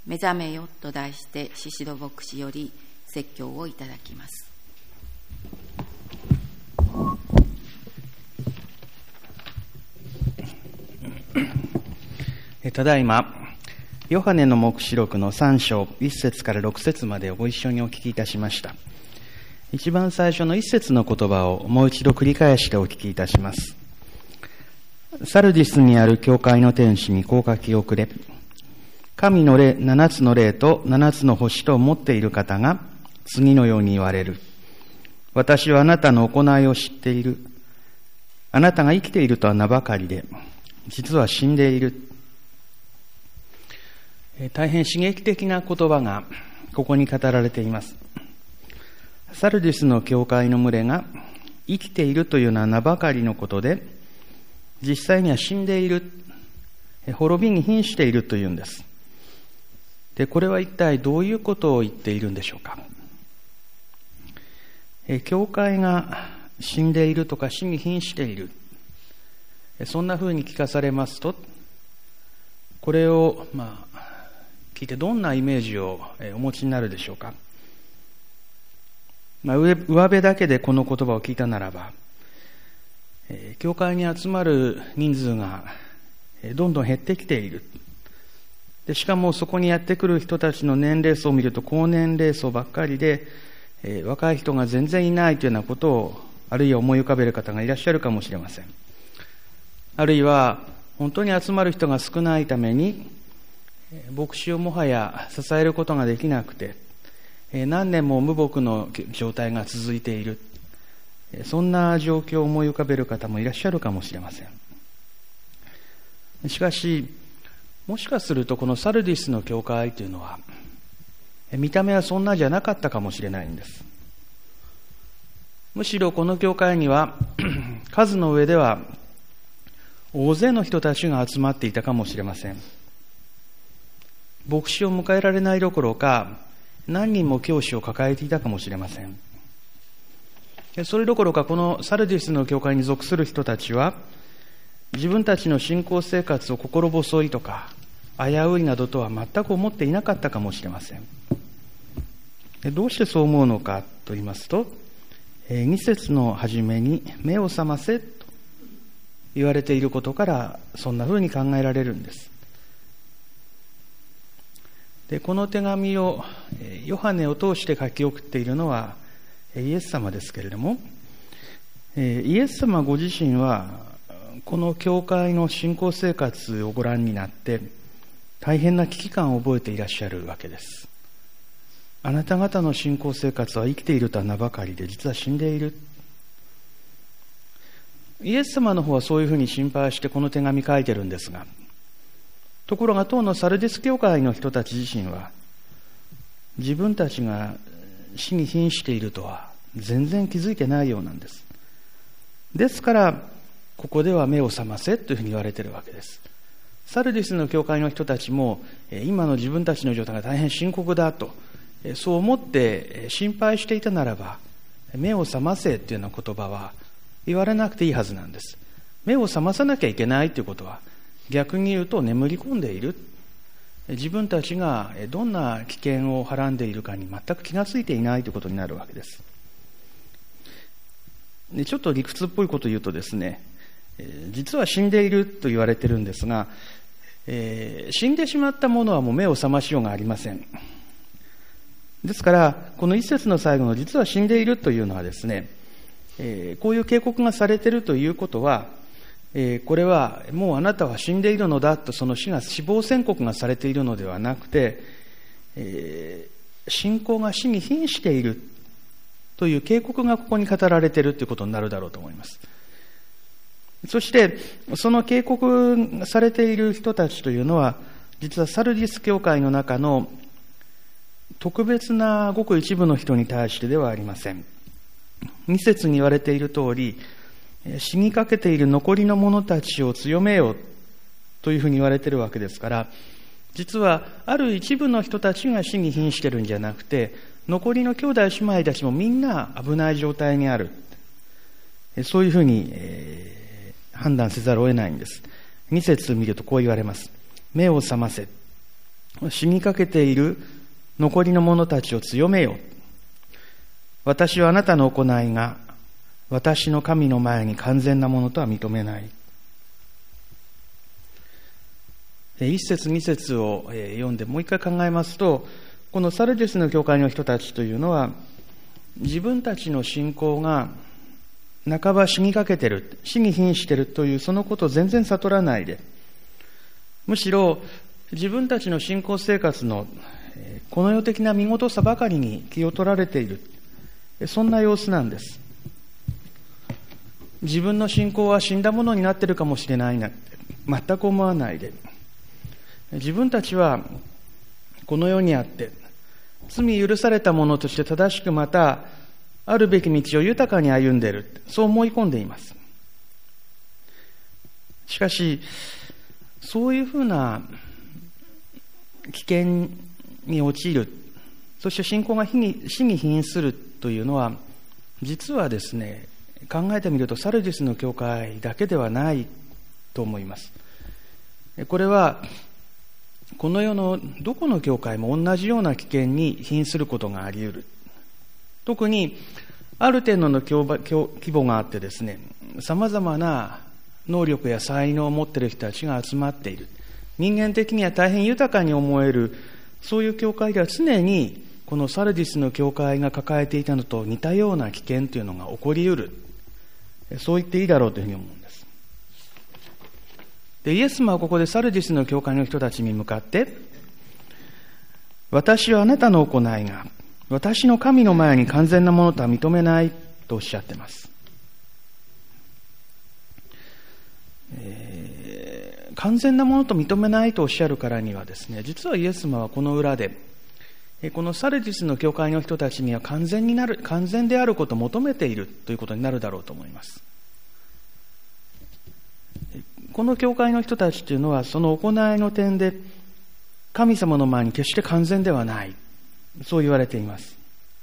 目覚めよと題して宍戸牧師より説教をいただきます。 ただいまヨハネの黙示録の3章1節から6節までをご一緒にお聞きいたしました。一番最初の1節の言葉をもう一度繰り返してお聞きいたします。サルディスにある教会の天使にこう書き送れ。神の霊、7つの霊と7つの星と持っている方が次のように言われる。私はあなたの行いを知っている。あなたが生きているとは名ばかりで、実は死んでいる。大変刺激的な言葉がここに語られています。サルディスの教会の群れが生きているというのは名ばかりのことで、実際には死んでいる、滅びに瀕しているというんです。で、これは一体どういうことを言っているんでしょうか。教会が死んでいるとか死に瀕している、そんな風に聞かされますと、これを聞いてどんなイメージをお持ちになるでしょうか。上辺だけでこの言葉を聞いたならば、教会に集まる人数がどんどん減ってきている。でしかもそこにやってくる人たちの年齢層を見ると高年齢層ばっかりで、若い人が全然いないというようなことをあるいは思い浮かべる方がいらっしゃるかもしれません。あるいは本当に集まる人が少ないために牧師をもはや支えることができなくて、何年も無牧の状態が続いている、そんな状況を思い浮かべる方もいらっしゃるかもしれません。しかし、もしかするとこのサルディスの教会というのは見た目はそんなじゃなかったかもしれないんです。むしろこの教会には数の上では大勢の人たちが集まっていたかもしれません。牧師を迎えられないどころか何人も教師を抱えていたかもしれません。それどころかこのサルディスの教会に属する人たちは自分たちの信仰生活を心細いとか危ういなどとは全く思っていなかったかもしれません。どうしてそう思うのかと言いますと、2節の初めに目を覚ませと言われていることからそんなふうに考えられるんです。で、この手紙をヨハネを通して書き送っているのはイエス様ですけれども、イエス様ご自身はこの教会の信仰生活をご覧になって大変な危機感を覚えていらっしゃるわけです。あなた方の信仰生活は生きているとは名ばかりで実は死んでいる。イエス様の方はそういうふうに心配してこの手紙書いてるんですが、ところが当のサルディス教会の人たち自身は自分たちが死に瀕しているとは全然気づいてないようなんです。ですからここでは目を覚ませというふうに言われているわけです。サルディスの教会の人たちも今の自分たちの状態が大変深刻だとそう思って心配していたならば、目を覚ませというような言葉は言われなくていいはずなんです。目を覚まさなきゃいけないということは逆に言うと眠り込んでいる、自分たちがどんな危険をはらんでいるかに全く気がついていないということになるわけです。で、ちょっと理屈っぽいことを言うとですね、実は死んでいると言われているんですが、死んでしまったものはもう目を覚ましようがありません。ですからこの一節の最後の実は死んでいるというのはですね、こういう警告がされているということは、これはもうあなたは死んでいるのだとその死亡宣告がされているのではなくて、信仰が死に瀕しているという警告がここに語られているということになるだろうと思います。そしてその警告されている人たちというのは実はサルディス教会の中の特別なごく一部の人に対してではありません。2節に言われている通り、死にかけている残りの者たちを強めようというふうに言われているわけですから、実はある一部の人たちが死に瀕しているんじゃなくて、残りの兄弟姉妹たちもみんな危ない状態にある、そういうふうに判断せざるを得ないんです。2節見るとこう言われます。目を覚ませ。 死にかけている残りの者たちを強めよ。私はあなたの行いが私の神の前に完全なものとは認めない。一節二節を読んでもう一回考えますと、このサルディスの教会の人たちというのは、自分たちの信仰が半ば死にかけている、死に瀕しているというそのことを全然悟らないで、むしろ自分たちの信仰生活のこの世的な見事さばかりに気を取られている、そんな様子なんです。自分の信仰は死んだものになっているかもしれないなって全く思わないで、自分たちはこの世にあって罪許された者として正しくまたあるべき道を豊かに歩んでいる、そう思い込んでいます。しかしそういうふうな危険に陥る、そして信仰が死に瀕するというのは、実はですね、考えてみるとサルディスの教会だけではないと思います。これはこの世のどこの教会も同じような危険に瀕することがあり得る。特にある程度の規模があってですね、様々な能力や才能を持っている人たちが集まっている、人間的には大変豊かに思える、そういう教会では常にこのサルディスの教会が抱えていたのと似たような危険というのが起こり得る、そう言っていいだろうというふうに思うんです。で、イエス様はここでサルディスの教会の人たちに向かって、私はあなたの行いが私の神の前に完全なものとは認めないとおっしゃっています。完全なものと認めないとおっしゃるからにはですね、実はイエス様はこの裏で、このサルディスの教会の人たちには完全であることを求めているということになるだろうと思います。この教会の人たちというのは、その行いの点で神様の前に決して完全ではない、そう言われています。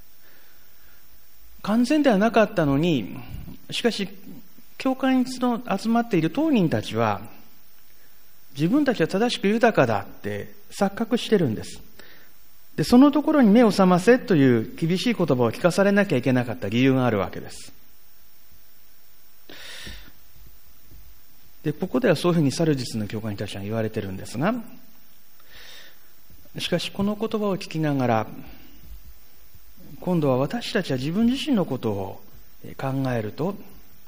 完全ではなかったのに、しかし教会に集まっている当人たちは、自分たちは正しく豊かだって錯覚してるんです。で、そのところに目を覚ませという厳しい言葉を聞かされなきゃいけなかった理由があるわけです。で、ここではそういうふうにサルディスの教会に対しては言われてるんですが、しかしこの言葉を聞きながら、今度は私たちは自分自身のことを考えると、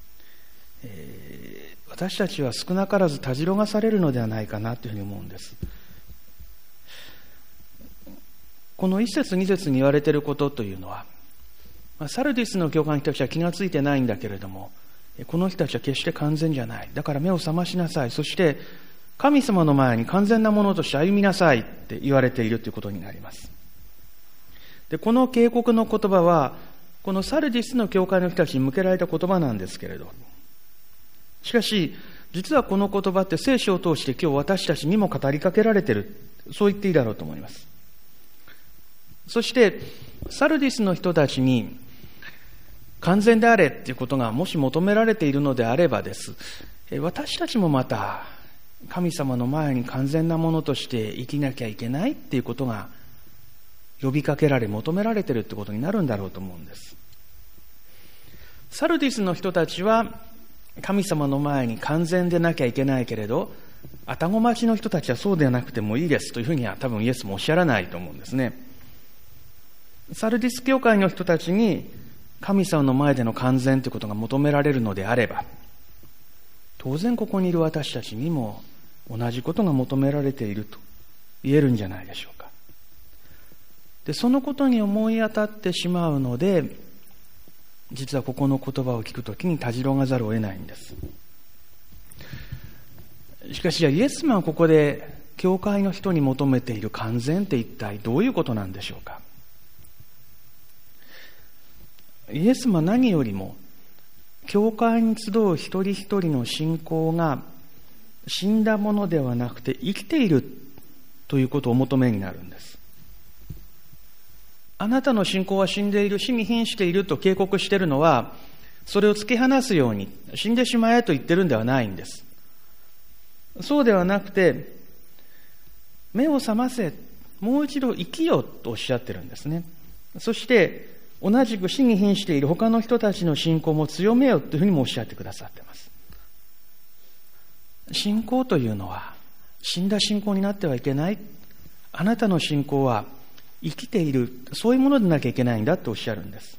私たちは少なからずたじろがされるのではないかなというふうに思うんです。この一節二節に言われていることというのは、サルディスの教会の人たちは気がついてないんだけれども、この人たちは決して完全じゃない。だから目を覚ましなさい。そして神様の前に完全なものとして歩みなさいって言われているということになります。で、この警告の言葉は、このサルディスの教会の人たちに向けられた言葉なんですけれど、しかし実はこの言葉って聖書を通して今日私たちにも語りかけられている、そう言っていいだろうと思います。そしてサルディスの人たちに完全であれということがもし求められているのであればです、私たちもまた神様の前に完全なものとして生きなきゃいけないっていうことが呼びかけられ求められているってことになるんだろうと思うんです。サルディスの人たちは神様の前に完全でなきゃいけないけれど、愛宕町の人たちはそうではなくてもいいですというふうには多分イエスもおっしゃらないと思うんですね。サルディス教会の人たちに神様の前での完全ということが求められるのであれば、当然ここにいる私たちにも同じことが求められていると言えるんじゃないでしょうか。で、そのことに思い当たってしまうので、実はここの言葉を聞くときにたじろがざるを得ないんです。しかし、イエス様はここで教会の人に求めている完全って一体どういうことなんでしょうか。イエス様は何よりも教会に集う一人一人の信仰が死んだものではなくて生きているということをお求めになるんです。あなたの信仰は死んでいる、死に瀕していると警告しているのは、それを突き放すように死んでしまえと言ってるんではないんです。そうではなくて、目を覚ませ、 もう一度生きよとおっしゃってるんですね。そして同じく死に瀕している他の人たちの信仰も強めよというふうにもおっしゃってくださっています。信仰というのは死んだ信仰になってはいけない。あなたの信仰は生きている、そういうものでなきゃいけないんだとおっしゃるんです。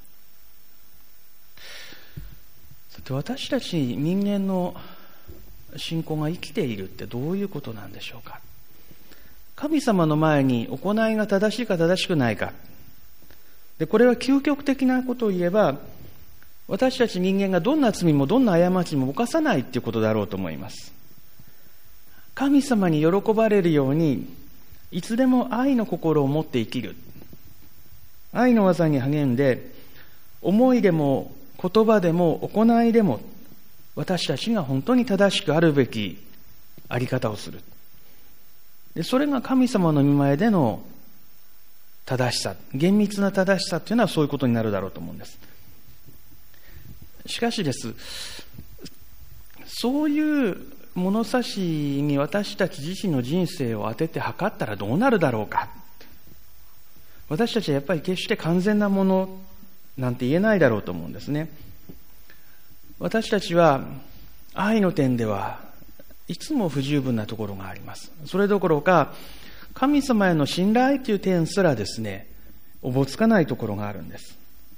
さて、私たち人間の信仰が生きているってどういうことなんでしょうか。神様の前に行いが正しいか正しくないか。で、これは究極的なことを言えば、私たち人間がどんな罪もどんな過ちも犯さないということだろうと思います。神様に喜ばれるように、いつでも愛の心を持って生きる。愛の技に励んで、思いでも言葉でも行いでも、私たちが本当に正しくあるべきあり方をする。で、それが神様の御前での正しさ、厳密な正しさというのはそういうことになるだろうと思うんです。しかしです、そういう物差しに私たち自身の人生を当てて測ったらどうなるだろうか。私たちはやっぱり決して完全なものなんて言えないだろうと思うんですね。私たちは愛の点ではいつも不十分なところがあります。それどころか神様への信頼という点すらですね、おぼつかないところがあるんです。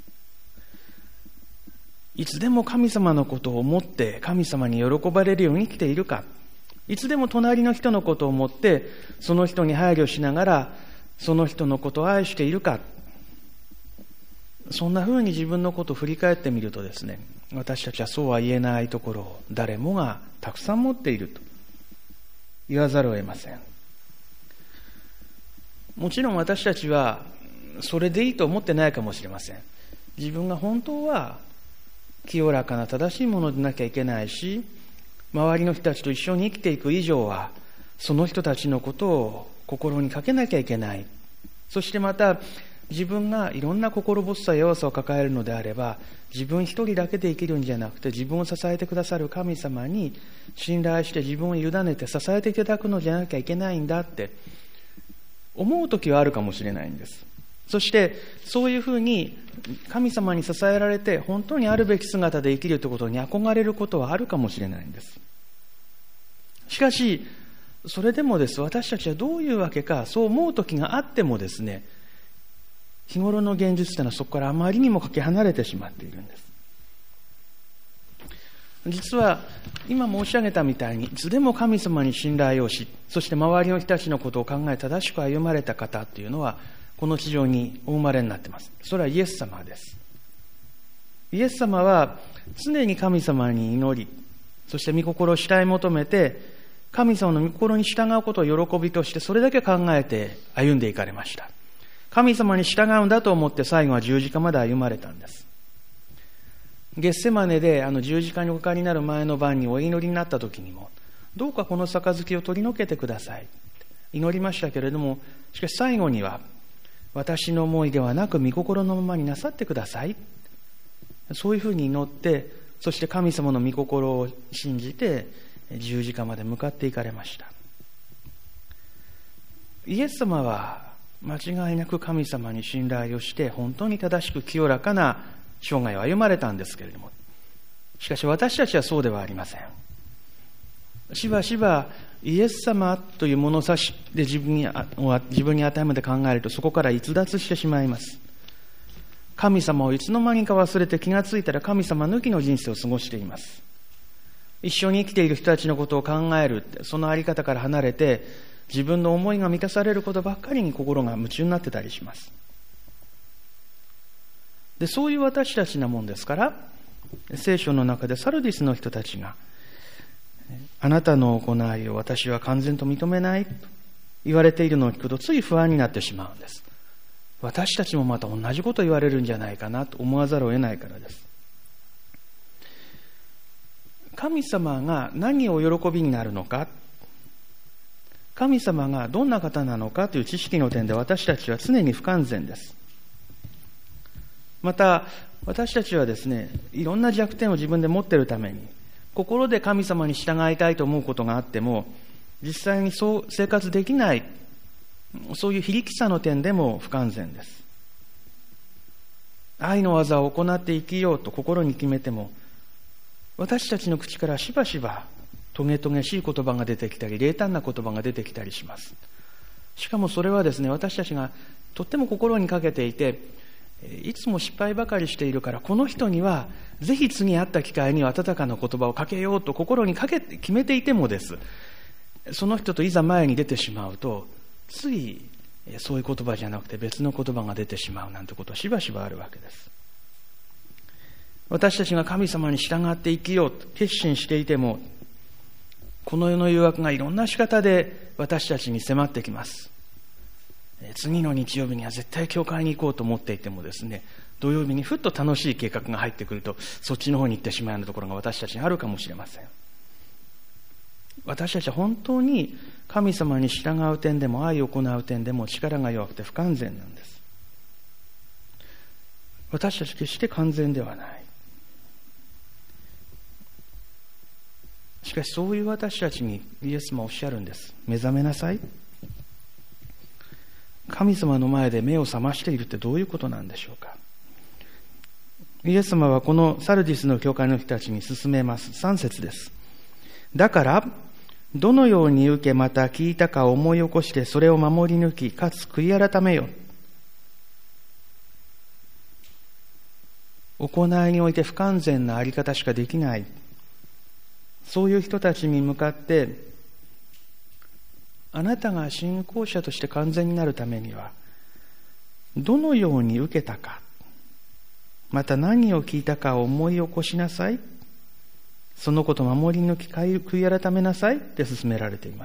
いつでも神様のことを思って神様に喜ばれるように生きているか、いつでも隣の人のことを思ってその人に配慮しながらその人のことを愛しているか。そんなふうに自分のことを振り返ってみるとですね、私たちはそうは言えないところを誰もがたくさん持っていると言わざるを得ません。もちろん私たちはそれでいいと思ってないかもしれません。自分が本当は清らかな正しいものでなきゃいけないし、周りの人たちと一緒に生きていく以上はその人たちのことを心にかけなきゃいけない。そしてまた自分がいろんな心細さや弱さを抱えるのであれば、自分一人だけで生きるんじゃなくて、自分を支えてくださる神様に信頼して自分を委ねて支えていただくのじゃなきゃいけないんだって思う時はあるかもしれないんです。そしてそういうふうに神様に支えられて本当にあるべき姿で生きるということに憧れることはあるかもしれないんです。しかしそれでもです、私たちはどういうわけかそう思う時があってもですね、日頃の現実というのはそこからあまりにもかけ離れてしまっているんです。実は今申し上げたみたいに、いつでも神様に信頼をし、そして周りの人たちのことを考え正しく歩まれた方というのはこの地上にお生まれになっています。それはイエス様です。イエス様は常に神様に祈り、そして御心を主体求めて、神様の御心に従うことを喜びとしてそれだけ考えて歩んでいかれました。神様に従うんだと思って最後は十字架まで歩まれたんです。ゲッセマネで十字架におかかりになる前の晩にお祈りになった時にも、どうかこの杯を取り除けてください祈りましたけれども、しかし最後には私の思いではなく御心のままになさってください、そういうふうに祈って、そして神様の御心を信じて十字架まで向かっていかれました。イエス様は間違いなく神様に信頼をして本当に正しく清らかな生涯を歩まれたんですけれども、しかし私たちはそうではありません。しばしばイエス様という物差しで自分に当てはめて考えると、そこから逸脱してしまいます。神様をいつの間にか忘れて気がついたら神様抜きの人生を過ごしています。一緒に生きている人たちのことを考える、そのあり方から離れて自分の思いが満たされることばっかりに心が夢中になってたりします。で、そういう私たちなもんですから、聖書の中でサルディスの人たちが、あなたの行いを私は完全と認めないと言われているのを聞くと、つい不安になってしまうんです。私たちもまた同じこと言われるんじゃないかなと思わざるを得ないからです。神様が何をお喜びになるのか、神様がどんな方なのかという知識の点で私たちは常に不完全です。また私たちはですね、いろんな弱点を自分で持っているために、心で神様に従いたいと思うことがあっても実際にそう生活できないそういう非力さの点でも不完全です。愛の技を行って生きようと心に決めても、私たちの口からしばしばトゲトゲしい言葉が出てきたり、冷淡な言葉が出てきたりします。しかもそれはですね、私たちがとっても心にかけていて、いつも失敗ばかりしているから、この人にはぜひ次会った機会に温かな言葉をかけようと心に決めていてもです、その人といざ前に出てしまうと、ついそういう言葉じゃなくて別の言葉が出てしまうなんてことはしばしばあるわけです。私たちが神様に従って生きようと決心していても、この世の誘惑がいろんな仕方で私たちに迫ってきます。次の日曜日には絶対教会に行こうと思っていてもですね、土曜日にふっと楽しい計画が入ってくると、そっちの方に行ってしまうようなところが私たちにあるかもしれません。私たちは本当に神様に従う点でも愛を行う点でも力が弱くて不完全なんです。私たち決して完全ではない。しかしそういう私たちにイエスもおっしゃるんです。目覚めなさい。神様の前で目を覚ましているってどういうことなんでしょうか。イエス様はこのサルディスの教会の人たちに勧めます。3節です。だからどのように受けまた聞いたかを思い起こしてそれを守り抜き、かつ悔い改めよ。行いにおいて不完全なあり方しかできない、そういう人たちに向かって、あなたが信仰者として完全になるためにはどのように受けたか、また何を聞いたかを思い起こしなさい。そのことを守り抜き悔い改めなさいって勧められています。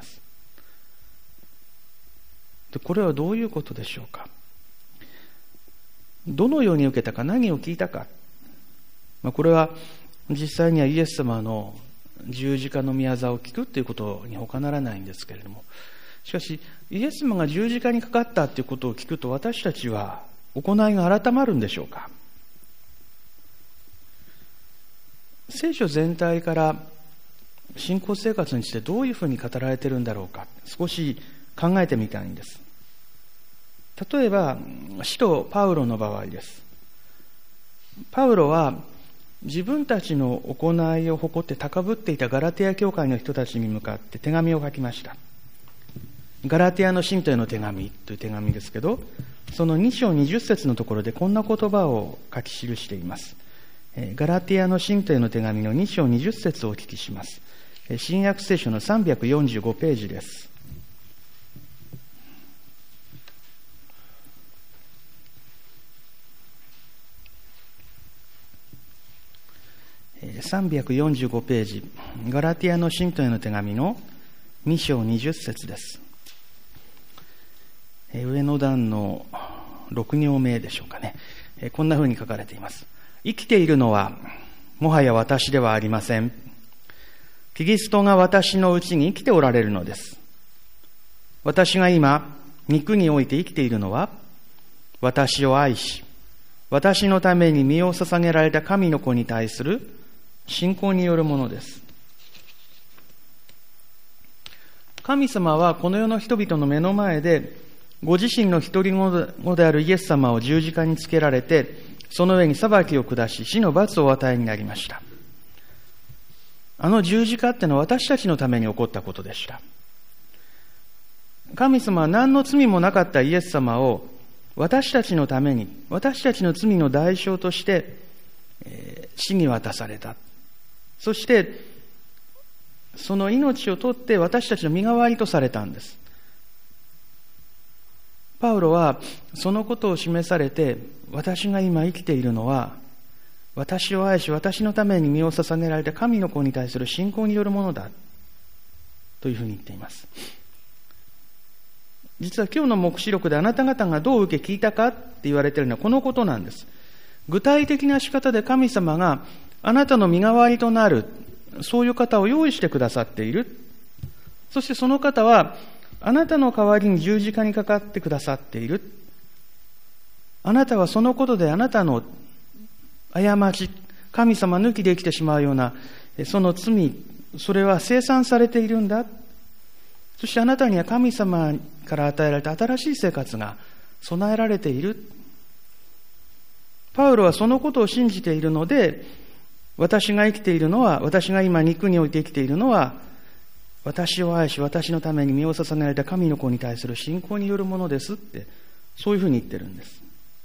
で、これはどういうことでしょうか。どのように受けたか、何を聞いたか、これは実際にはイエス様の十字架の御業を聞くということに他ならないんですけれども、しかしイエス様が十字架にかかったということを聞くと、私たちは行いが改まるんでしょうか。聖書全体から信仰生活についてどういうふうに語られているんだろうか、少し考えてみたいんです。例えば使徒パウロの場合です。パウロは自分たちの行いを誇って高ぶっていたガラテヤ教会の人たちに向かって手紙を書きました。ガラテヤの信徒への手紙という手紙ですけど、その2章20節のところでこんな言葉を書き記しています。ガラテヤの信徒への手紙の2章20節をお聞きします。新約聖書の345ページです。345ページ、ガラテヤの信徒への手紙の2章20節です。上の段の6行目でしょうかね。こんなふうに書かれています。生きているのはもはや私ではありません。キリストが私のうちに生きておられるのです。私が今肉において生きているのは、私を愛し私のために身を捧げられた神の子に対する信仰によるものです。神様はこの世の人々の目の前でご自身の一人子であるイエス様を十字架につけられて、その上に裁きを下し死の罰をお与えになりました。あの十字架ってのは私たちのために起こったことでした。神様は何の罪もなかったイエス様を私たちのために、私たちの罪の代償として、死に渡された。そしてその命を取って私たちの身代わりとされたんです。パウロはそのことを示されて、私が今生きているのは私を愛し私のために身を捧げられた神の子に対する信仰によるものだというふうに言っています。実は今日の黙示録であなた方がどう受け聞いたかって言われているのはこのことなんです。具体的な仕方で神様があなたの身代わりとなる、そういう方を用意してくださっている。そしてその方はあなたの代わりに十字架にかかってくださっている。あなたはそのことであなたの過ち、神様抜きで生きてしまうようなその罪、それは清算されているんだ。 そしてあなたには神様から与えられた新しい生活が備えられている。パウロはそのことを信じているので、私が生きているのは、私が今肉において生きているのは、私を愛し私のために身を捧げられた神の子に対する信仰によるものですって、そういうふうに言ってるんです。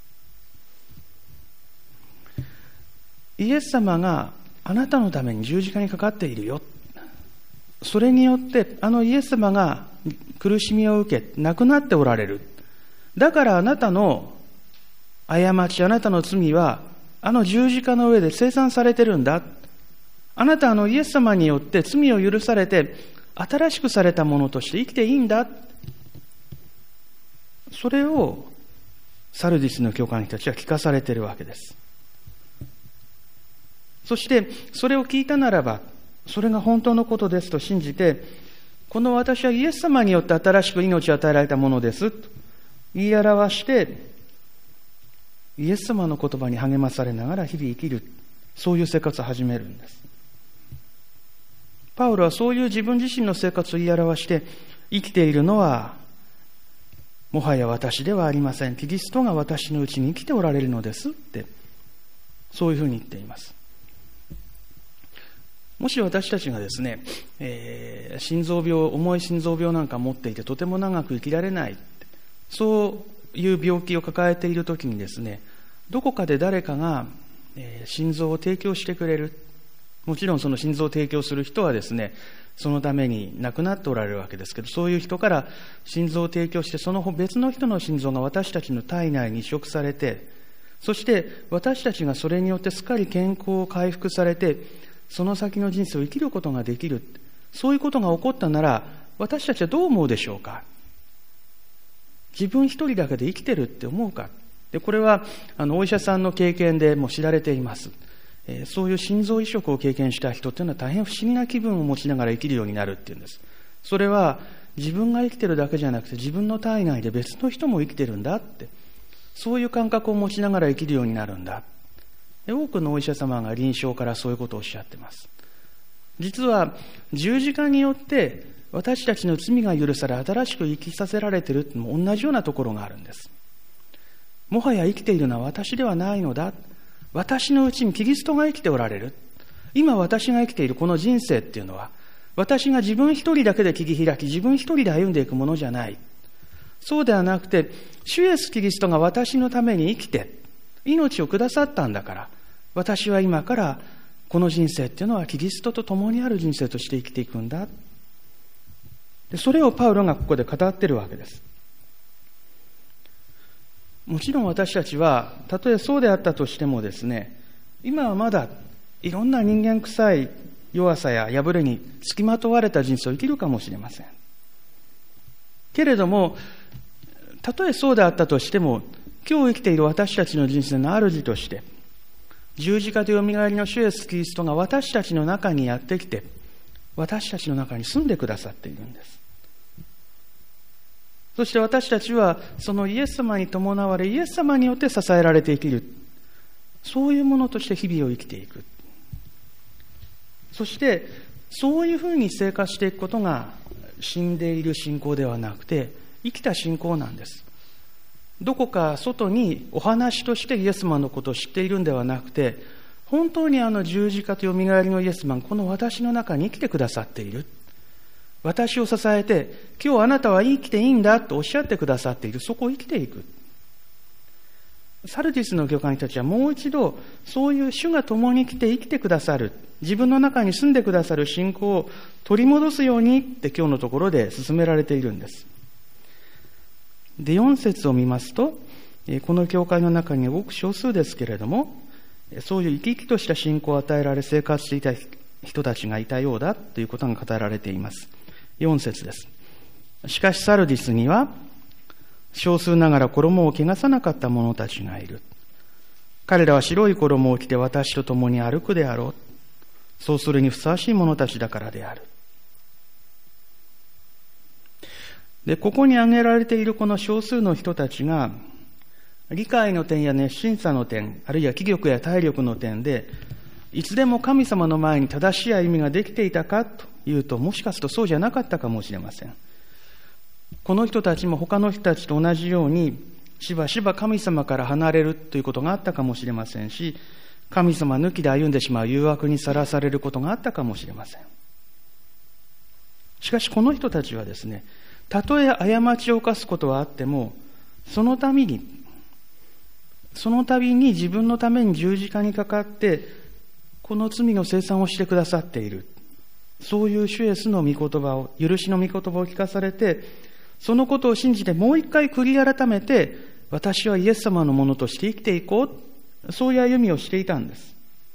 イエス様があなたのために十字架にかかっているよ。それによってイエス様が苦しみを受け亡くなっておられる。だからあなたの過ち、あなたの罪は十字架の上で清算されてるんだ。あなたはイエス様によって罪を許されて新しくされたものとして生きていいんだ。それをサルディスの教会の人たちは聞かされているわけです。そしてそれを聞いたならば、それが本当のことですと信じて、この私はイエス様によって新しく命を与えられたものですと言い表して、イエス様の言葉に励まされながら日々生きる、そういう生活を始めるんです。パウロはそういう自分自身の生活を言い表して、生きているのはもはや私ではありません、キリストが私のうちに生きておられるのですって、そういうふうに言っています。もし私たちがですね、心臓病、重い心臓病なんか持っていてとても長く生きられない、そういう病気を抱えているときにですね、どこかで誰かが心臓を提供してくれる。もちろんその心臓を提供する人はですね、そのために亡くなっておられるわけですけど、そういう人から心臓を提供して、その別の人の心臓が私たちの体内に移植されて、そして私たちがそれによってすっかり健康を回復されて、その先の人生を生きることができる。そういうことが起こったなら、私たちはどう思うでしょうか。自分一人だけで生きてるって思うか。で、これはお医者さんの経験でも知られています。そういう心臓移植を経験した人っていうのは大変不思議な気分を持ちながら生きるようになるっていうんです。それは自分が生きてるだけじゃなくて、自分の体内で別の人も生きてるんだって、そういう感覚を持ちながら生きるようになるんだ。多くのお医者様が臨床からそういうことをおっしゃっています。実は十字架によって私たちの罪が許され、新しく生きさせられているっても同じようなところがあるんです。もはや生きているのは私ではないのだ。私のうちにキリストが生きておられる。今私が生きているこの人生っていうのは、私が自分一人だけで切り開き、自分一人で歩んでいくものじゃない。そうではなくて、主イエスキリストが私のために生きて命をくださったんだから、私は今からこの人生っていうのはキリストと共にある人生として生きていくんだ。で、それをパウロがここで語っているわけです。もちろん私たちは、たとえそうであったとしてもですね、今はまだいろんな人間臭い弱さや破れにつきまとわれた人生を生きるかもしれません。けれども、たとえそうであったとしても、今日生きている私たちの人生の主として、十字架とよみがえりの主イエスキリストが私たちの中にやってきて、私たちの中に住んでくださっているんです。そして私たちはそのイエス様に伴われ、イエス様によって支えられて生きる、そういうものとして日々を生きていく。そしてそういうふうに生活していくことが死んでいる信仰ではなくて、生きた信仰なんです。どこか外にお話としてイエス様のことを知っているんではなくて、本当に十字架とよみがえりのイエス様がこの私の中に生きてくださっている。私を支えて、今日あなたは生きていいんだとおっしゃってくださっている。そこを生きていく。サルディスの教会の人たちはもう一度、そういう主が共に来て生きてくださる、自分の中に住んでくださる信仰を取り戻すようにって今日のところで進められているんです。で、4節を見ますと、この教会の中にごく少数ですけれども、そういう生き生きとした信仰を与えられ生活していた人たちがいたようだということが語られています。4節です。しかしサルディスには、少数ながら衣を汚さなかった者たちがいる。彼らは白い衣を着て私と共に歩くであろう。そうするにふさわしい者たちだからである。で、ここに挙げられているこの少数の人たちが、理解の点や熱心さの点、あるいは気力や体力の点で、いつでも神様の前に正しい歩みができていたかというと、もしかするとそうじゃなかったかもしれません。 この人たちも他の人たちと同じようにしばしば神様から離れるということがあったかもしれませんし、神様抜きで歩んでしまう誘惑にさらされることがあったかもしれません。しかしこの人たちはですね、たとえ過ちを犯すことはあっても、その度に自分のために十字架にかかってこの罪の清算をしてくださっている、そういう主イエスの御言葉を、許しの御言葉を聞かされて、そのことを信じてもう一回悔い改めて、私はイエス様のものとして生きていこう、そういう歩みをしていたんです。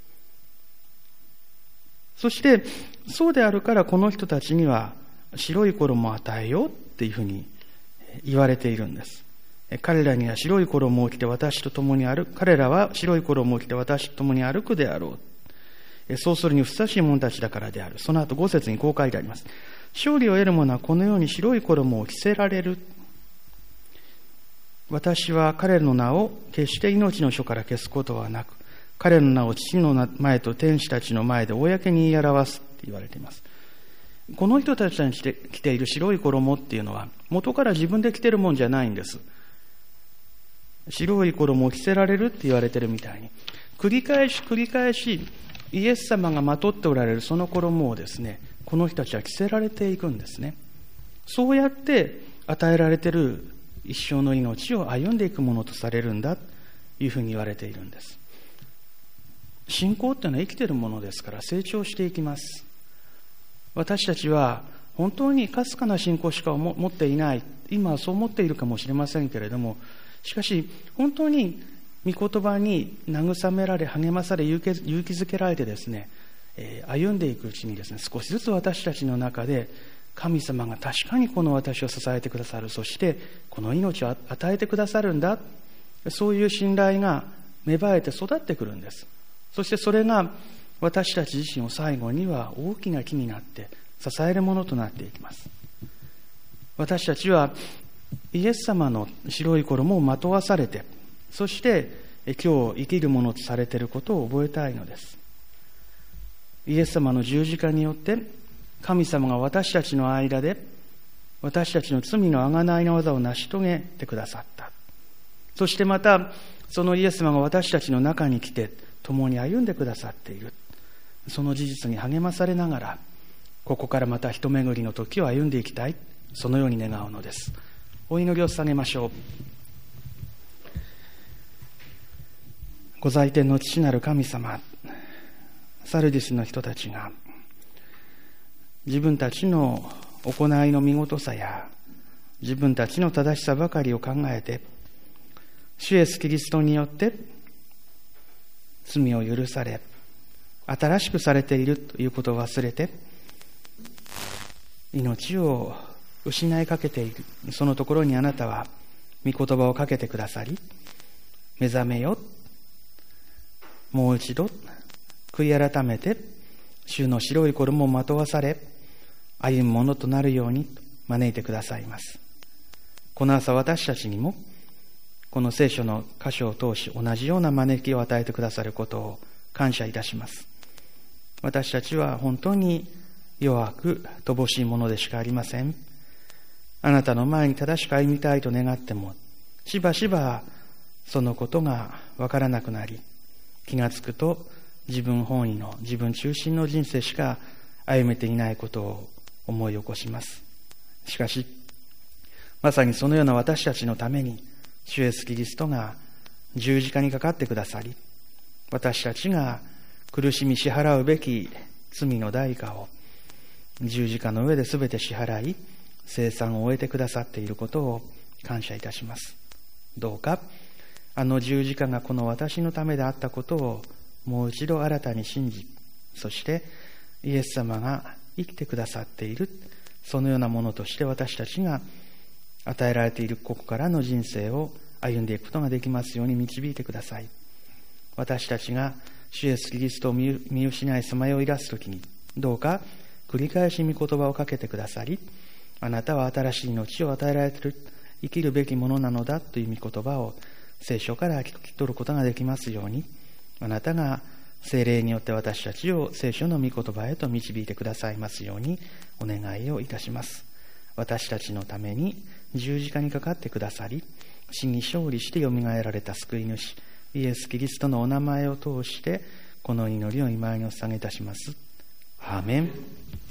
そしてそうであるからこの人たちには白い衣を与えようっていうふうに言われているんです。彼らには白い衣を着て私と共に歩く、彼らは白い衣を着て私と共に歩くであろう。そうするにふさわしい者たちだからである。その後5節にこう書いてあります。勝利を得る者はこのように白い衣を着せられる。私は彼の名を決して命の書から消すことはなく、彼の名を父の前と天使たちの前で公に言い表すって言われています。この人たちに着ている白い衣っていうのは元から自分で着てるもんじゃないんです。白い衣を着せられるって言われてるみたいに、繰り返しイエス様がまとっておられるその衣をですね、この人たちは着せられていくんですね。そうやって与えられている一生の命を歩んでいくものとされるんだというふうに言われているんです。信仰っていうのは生きているものですから成長していきます。私たちは本当にかすかな信仰しか持っていない、今はそう思っているかもしれませんけれども、しかし本当に御言葉に慰められ、励まされ、勇気づけられてですね、歩んでいくうちにですね、少しずつ私たちの中で神様が確かにこの私を支えてくださる、そしてこの命を与えてくださるんだ、そういう信頼が芽生えて育ってくるんです。そしてそれが私たち自身を最後には大きな木になって支えるものとなっていきます。私たちはイエス様の白い衣をまとわされて、そして今日生きるものとされていることを覚えたいのです。イエス様の十字架によって神様が私たちの間で私たちの罪の贖いの技を成し遂げてくださった。そしてまたそのイエス様が私たちの中に来て共に歩んでくださっている、その事実に励まされながら、ここからまた一巡りの時を歩んでいきたい、そのように願うのです。お祈りを捧げましょう。ご在天の父なる神様、サルディスの人たちが自分たちの行いの見事さや自分たちの正しさばかりを考えて、主イエスキリストによって罪を許され新しくされているということを忘れて命を失いかけている、そのところにあなたは御言葉をかけてくださり、目覚めよ、もう一度悔い改めて主の白い衣をまとわされ歩むものとなるように招いてくださいます。この朝私たちにもこの聖書の箇所を通し同じような招きを与えてくださることを感謝いたします。私たちは本当に弱く乏しいものでしかありません。あなたの前に正しく歩みたいと願ってもしばしばそのことがわからなくなり、気がつくと自分本位の自分中心の人生しか歩めていないことを思い起こします。しかしまさにそのような私たちのために主イエスキリストが十字架にかかってくださり、私たちが苦しみ支払うべき罪の代価を十字架の上で全て支払い清算を終えてくださっていることを感謝いたします。どうかあの十字架がこの私のためであったことをもう一度新たに信じ、そしてイエス様が生きてくださっている、そのようなものとして私たちが与えられているここからの人生を歩んでいくことができますように導いてください。私たちが主イエスキリストを見失いさまよい出すときに、どうか繰り返し御言葉をかけてくださり、あなたは新しい命を与えられている、生きるべきものなのだという御言葉を聖書から聞き取ることができますように、あなたが聖霊によって私たちを聖書の御言葉へと導いてくださいますようにお願いをいたします。私たちのために十字架にかかってくださり、死に勝利してよみがえられた救い主イエス・キリストのお名前を通してこの祈りを御前にお捧げいたします。アーメン。